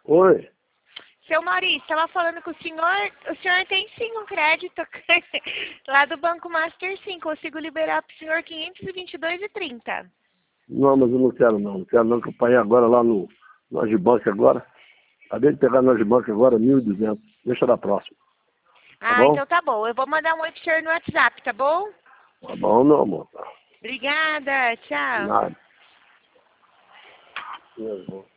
Oi. Seu Maurício, estava falando com o senhor tem sim um crédito lá do Banco Master, sim, consigo liberar para o senhor 522,30. Não, mas eu não quero não. Não quero não, que eu paguei agora lá no Agibank agora. Acabei de pegar no Agibank agora 1.200. Deixa da próxima. Tá Ah, bom? então tá bom. Eu vou mandar um oi pro senhor no WhatsApp, tá bom? Tá bom, meu amor. Obrigada, tchau. Nada. Eu vou.